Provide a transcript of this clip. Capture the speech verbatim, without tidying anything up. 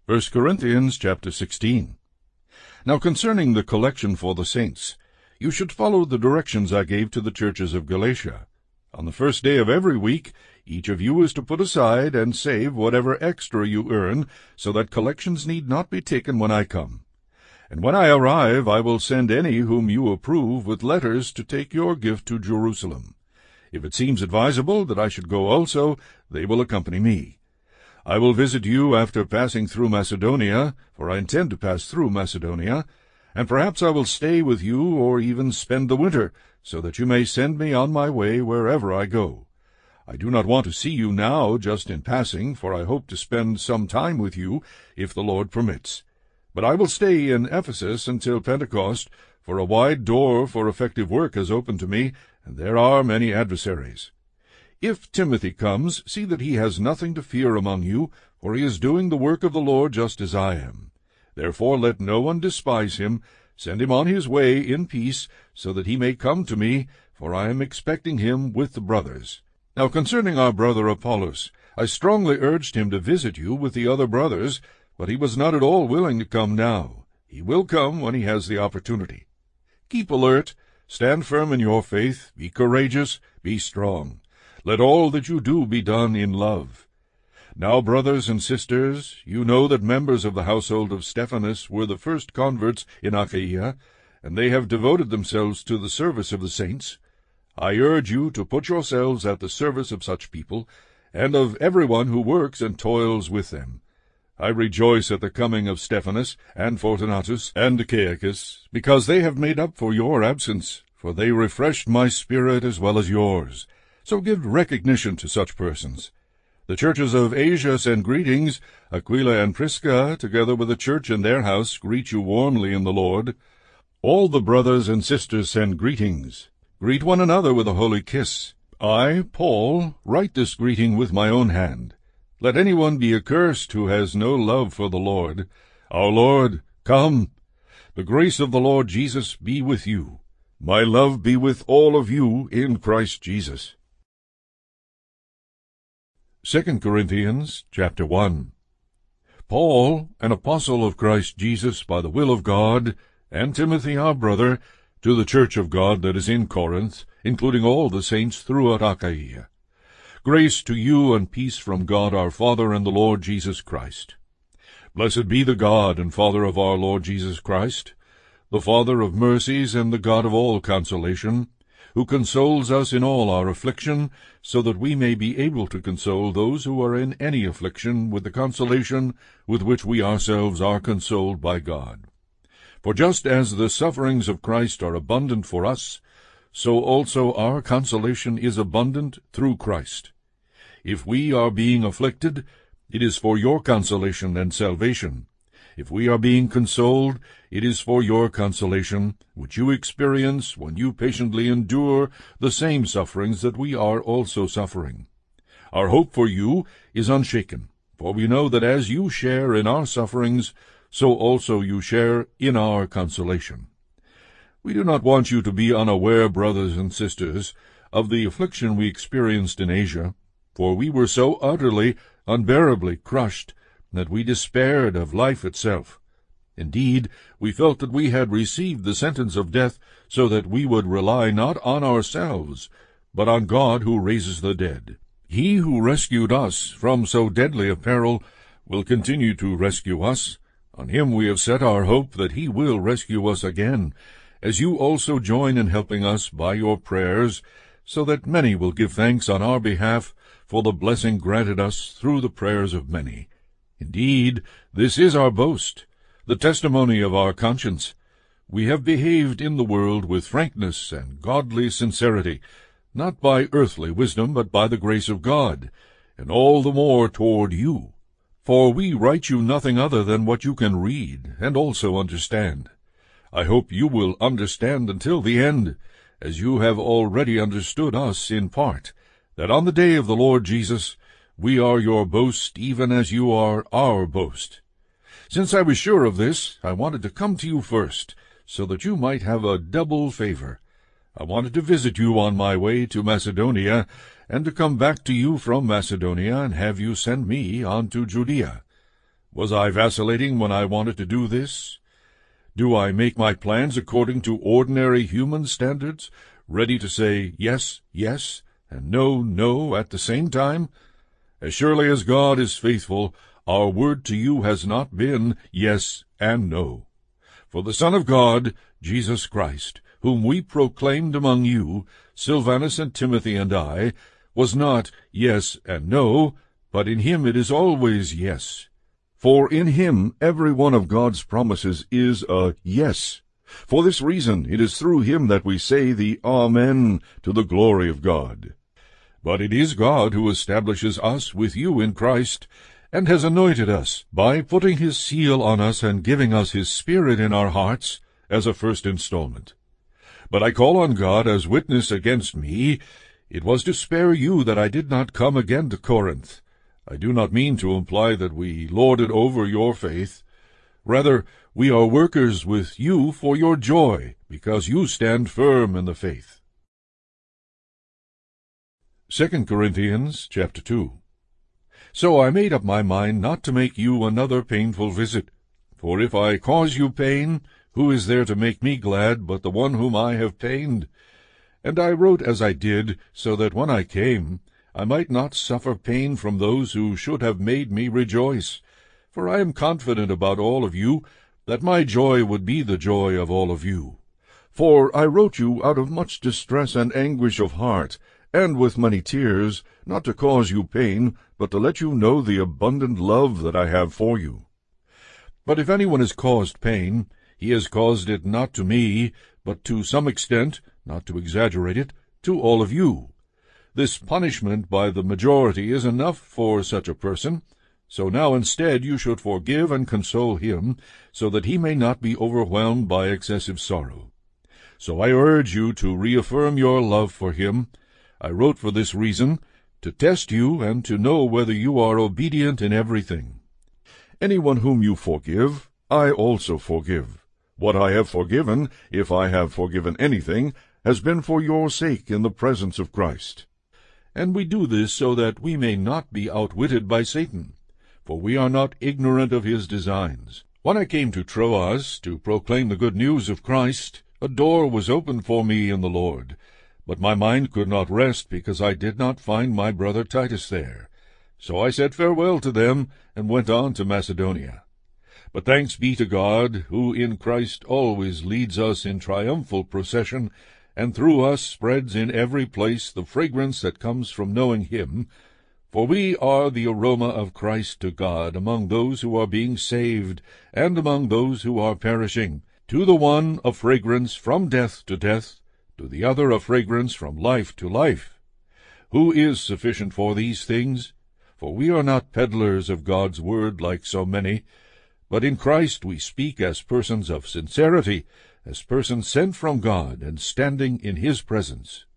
First Corinthians chapter sixteen. Now concerning the collection for the saints, you should follow the directions I gave to the churches of Galatia. On the first day of every week, each of you is to put aside and save whatever extra you earn, so that collections need not be taken when I come. And when I arrive, I will send any whom you approve with letters to take your gift to Jerusalem. If it seems advisable that I should go also, they will accompany me. I will visit you after passing through Macedonia, for I intend to pass through Macedonia, and perhaps I will stay with you or even spend the winter, so that you may send me on my way wherever I go. I do not want to see you now just in passing, for I hope to spend some time with you, if the Lord permits. But I will stay in Ephesus until Pentecost, for a wide door for effective work has opened to me, and there are many adversaries. If Timothy comes, see that he has nothing to fear among you, for he is doing the work of the Lord just as I am. Therefore let no one despise him. Send him on his way in peace, so that he may come to me, for I am expecting him with the brothers. Now concerning our brother Apollos, I strongly urged him to visit you with the other brothers, but he was not at all willing to come now. He will come when he has the opportunity. Keep alert, stand firm in your faith, be courageous, be strong. Let all that you do be done in love. Now, brothers and sisters, you know that members of the household of Stephanas were the first converts in Achaia, and they have devoted themselves to the service of the saints. I urge you to put yourselves at the service of such people, and of everyone who works and toils with them. I rejoice at the coming of Stephanas, and Fortunatus, and Achaicus, because they have made up for your absence, for they refreshed my spirit as well as yours. So give recognition to such persons. The churches of Asia send greetings. Aquila and Prisca, together with the church in their house, greet you warmly in the Lord. All the brothers and sisters send greetings. Greet one another with a holy kiss. I, Paul, write this greeting with my own hand. Let anyone be accursed who has no love for the Lord. Our Lord, come. The grace of the Lord Jesus be with you. My love be with all of you in Christ Jesus. Second Corinthians chapter one. Paul, an apostle of Christ Jesus by the will of God, and Timothy our brother, to the church of God that is in Corinth, including all the saints throughout Achaia. Grace to you and peace from God our Father and the Lord Jesus Christ. Blessed be the God and Father of our Lord Jesus Christ, the Father of mercies and the God of all consolation, who consoles us in all our affliction, so that we may be able to console those who are in any affliction with the consolation with which we ourselves are consoled by God. For just as the sufferings of Christ are abundant for us, so also our consolation is abundant through Christ. If we are being afflicted, it is for your consolation and salvation. If we are being consoled, it is for your consolation, which you experience when you patiently endure the same sufferings that we are also suffering. Our hope for you is unshaken, for we know that as you share in our sufferings, so also you share in our consolation. We do not want you to be unaware, brothers and sisters, of the affliction we experienced in Asia, for we were so utterly, unbearably crushed, that we despaired of life itself. Indeed, we felt that we had received the sentence of death, so that we would rely not on ourselves, but on God who raises the dead. He who rescued us from so deadly a peril will continue to rescue us. On him we have set our hope that he will rescue us again, as you also join in helping us by your prayers, so that many will give thanks on our behalf for the blessing granted us through the prayers of many. Indeed, this is our boast, the testimony of our conscience. We have behaved in the world with frankness and godly sincerity, not by earthly wisdom, but by the grace of God, and all the more toward you. For we write you nothing other than what you can read, and also understand. I hope you will understand until the end, as you have already understood us in part, that on the day of the Lord Jesus we are your boast, even as you are our boast. Since I was sure of this, I wanted to come to you first, so that you might have a double favor. I wanted to visit you on my way to Macedonia, and to come back to you from Macedonia and have you send me on to Judea. Was I vacillating when I wanted to do this? Do I make my plans according to ordinary human standards, ready to say yes, yes, and no, no at the same time? As surely as God is faithful, our word to you has not been yes and no. For the Son of God, Jesus Christ, whom we proclaimed among you, Silvanus and Timothy and I, was not yes and no, but in him it is always yes. For in him every one of God's promises is a yes. For this reason it is through him that we say the Amen to the glory of God. But it is God who establishes us with you in Christ, and has anointed us by putting his seal on us and giving us his Spirit in our hearts as a first installment. But I call on God as witness against me, it was to spare you that I did not come again to Corinth. I do not mean to imply that we lord it over your faith. Rather, we are workers with you for your joy, because you stand firm in the faith. Second Corinthians chapter two. So I made up my mind not to make you another painful visit. For if I cause you pain, who is there to make me glad but the one whom I have pained? And I wrote as I did, so that when I came, I might not suffer pain from those who should have made me rejoice. For I am confident about all of you, that my joy would be the joy of all of you. For I wrote you out of much distress and anguish of heart, and with many tears, not to cause you pain, but to let you know the abundant love that I have for you. But if anyone has caused pain, he has caused it not to me, but to some extent, not to exaggerate it, to all of you. This punishment by the majority is enough for such a person. So now instead you should forgive and console him, so that he may not be overwhelmed by excessive sorrow. So I urge you to reaffirm your love for him. I wrote for this reason, to test you and to know whether you are obedient in everything. Anyone whom you forgive, I also forgive. What I have forgiven, if I have forgiven anything, has been for your sake in the presence of Christ. And we do this so that we may not be outwitted by Satan, for we are not ignorant of his designs. When I came to Troas to proclaim the good news of Christ, a door was opened for me in the Lord. But my mind could not rest, because I did not find my brother Titus there. So I said farewell to them, and went on to Macedonia. But thanks be to God, who in Christ always leads us in triumphal procession, and through us spreads in every place the fragrance that comes from knowing him. For we are the aroma of Christ to God among those who are being saved, and among those who are perishing. To the one a fragrance from death to death, to the other a fragrance from life to life. Who is sufficient for these things? For we are not peddlers of God's word like so many, but in Christ we speak as persons of sincerity, as persons sent from God and standing in his presence.